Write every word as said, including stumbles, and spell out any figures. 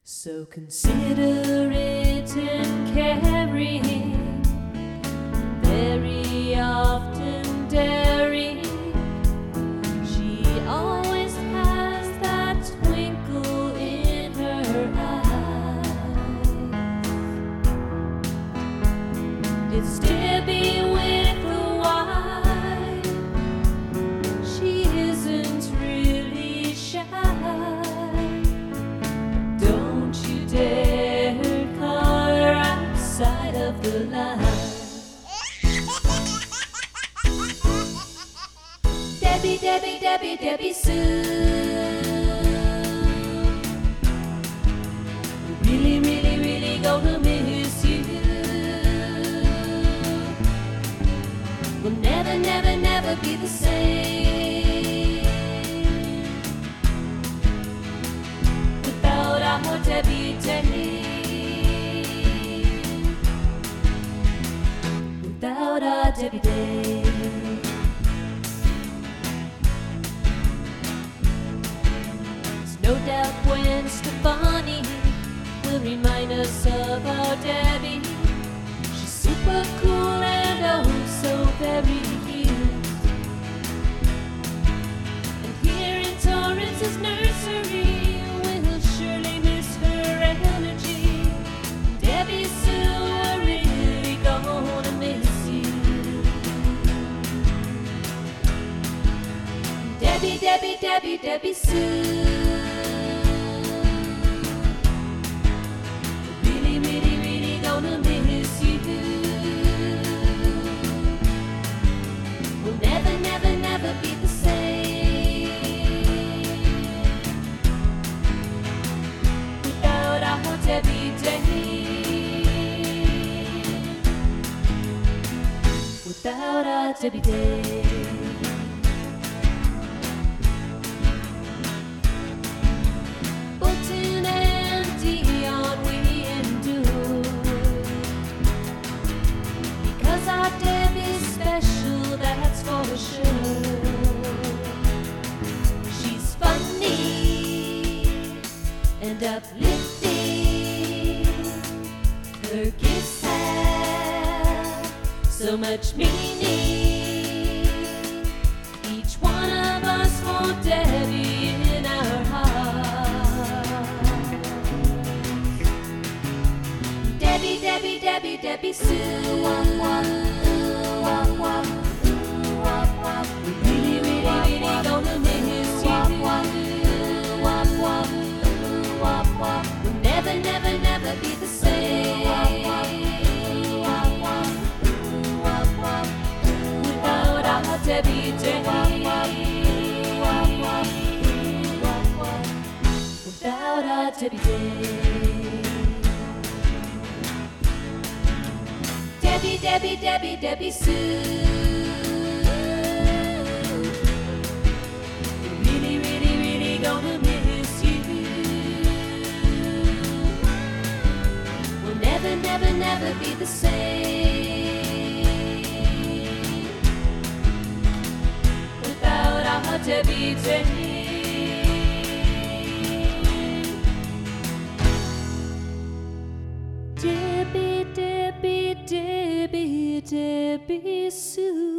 So considerate and caring, very often daring. She always has that twinkle in her eyes. It's Debbie with a Y. She isn't really shy. Dare call her outside of the line. Debbie, Debbie, Debbie, Debbie Sue. Really, really, really gonna miss you. We'll never, never, never be the same without our Debbie Day. Without our Debbie Day. There's no doubt when Stefani will remind us of our Debbie. She's super cool and oh so very cute. And here in Torrance's nursery, we'll surely miss her energy. Debbie Sue, we're really gonna miss you. Debbie, Debbie, Debbie, Debbie Sue. Really, really, really gonna miss you. We'll never, never, never be the same without our Debbie Day. Without our Debbie Day. Bolton and Dion we endure, because our Debbie's special, that's for sure. She's funny and uplifting. Her gifts have so much meaning. Each one of us for Debbie in our hearts. Debbie, Debbie, Debbie, Debbie Sue. Wop, wop, ooh, wop, wop, ooh, wop, wop. We really, really, really gonna miss you. Wop, wop, ooh, wop, wop, ooh, wop, wop. We'll never, never, never be the same. Wop, wop, ooh, wop, wop, ooh, wop, wop. Without our Debbie Day. Wop, wop, ooh, wop, wop, ooh, wop, wop. Without our Debbie Day. Debbie, Debbie, Debbie, Debbie Sue. Really, really, really gonna miss you. We'll never, never, never be the same without our Debbie Day. Debbie, Debbie, Debbie, Debbie Sue.